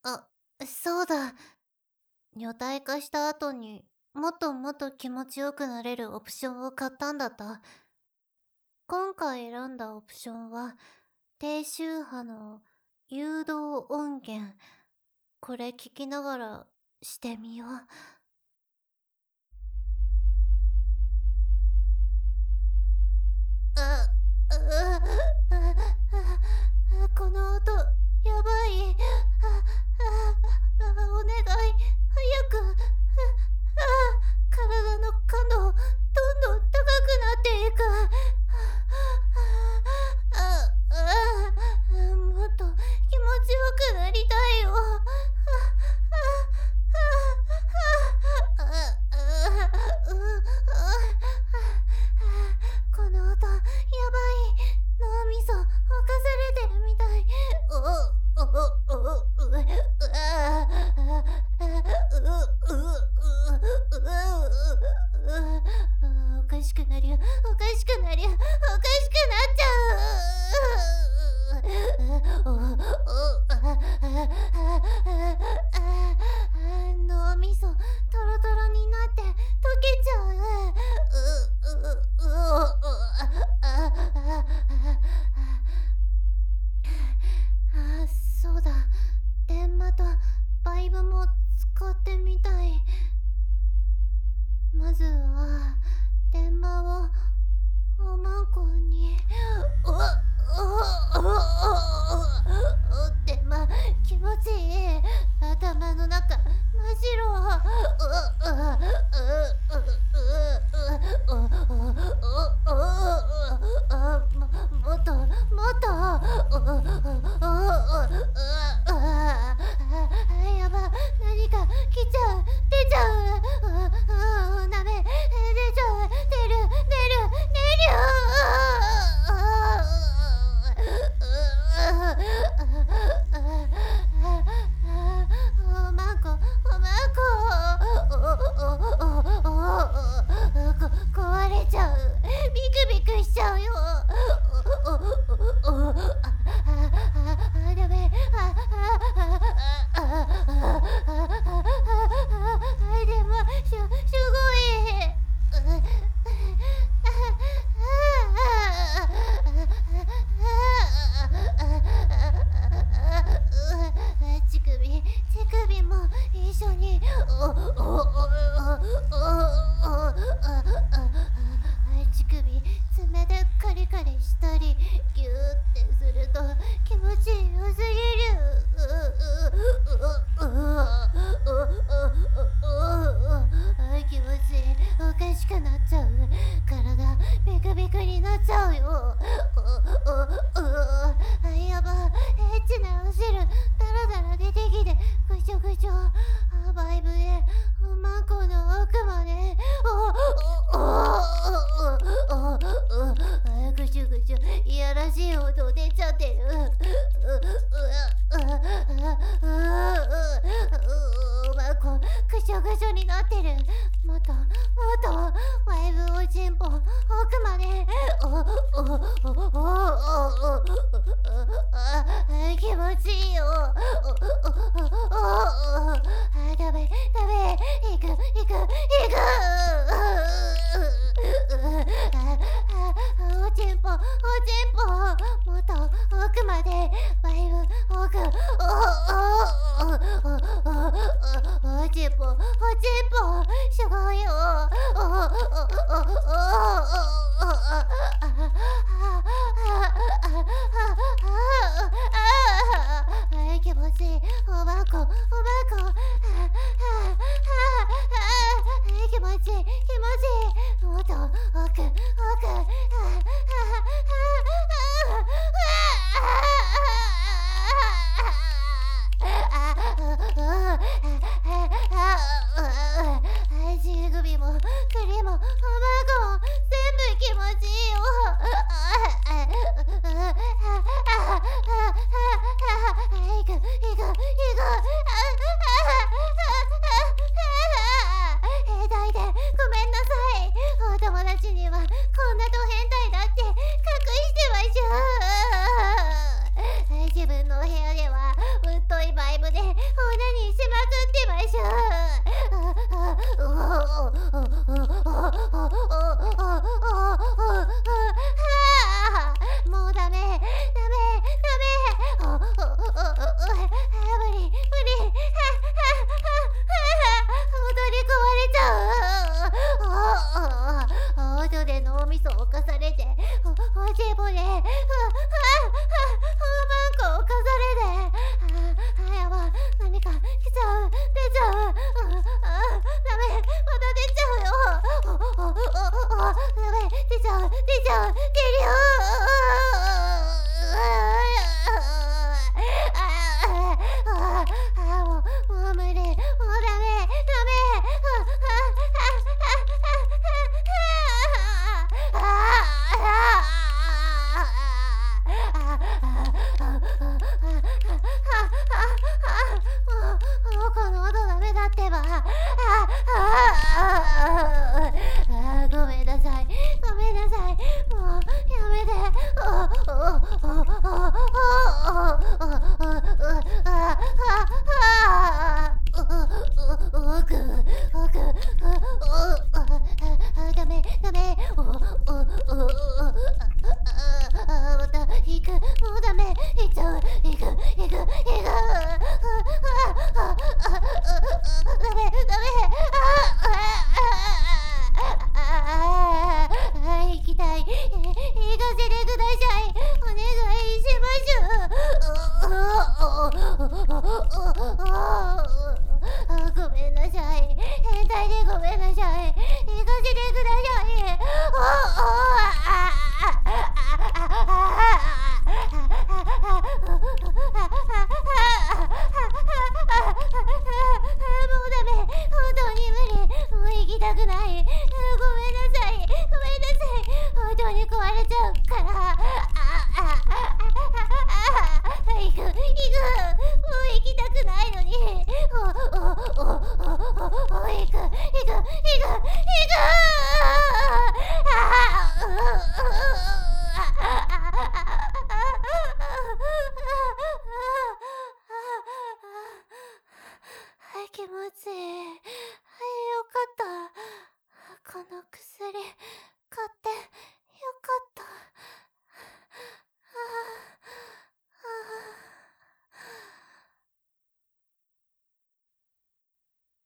あ、そうだ。女体化した後にもっともっと気持ちよくなれるオプションを買ったんだった。今回選んだオプションは低周波の誘導音源。これ聞きながらしてみよう。あ、この音、やばい。お願い、早く。体の感度、どんどん高くなっていく。もっと気持ちよくなりたいよ。この音、やばい。脳みそ、侵されてるみたい。おかしくなりゃ、おかしくなりゃ、おかしくなっちゃう。脳みそ、トロトロになって溶けちゃう。そうだ。電マとバイブも使ってみたい。まずは電マをおまんこに。電マ気持ちいい。頭の中真っ白。もっともっと。やば、何か来ちゃう、出ちゃう。ダメ、出ちゃう、出る。おまんこ、壊れちゃう。ビクビクしちゃうよ。ダメ。でもすごい。乳首も一緒に。乳首爪でカリカリしたりギューってすると気持ちよすぎる。気持ちいい。おかしくなっちゃう。体ビクビクになっちゃうよ。やば、エッチなお汁ダラダラ出てきてぐちょぐちょ。バイブでおまんこの奥まで。ぐちゅぐちゅいやらしい音出ちゃってる。おまんこぐしょぐしょになってる。もっとワイブをチンポ奥まで。気持ちいいよ。ダメ。行く。おちんぽ。もっと奥まで。ワイブ奥。おちんぽ。すごいよ。気持ちいい。おばこ。気持ちいい。もっと奥。足首も栗もおばこも全部気持ちいいよ。行く。痛いでごめんな。 この薬買って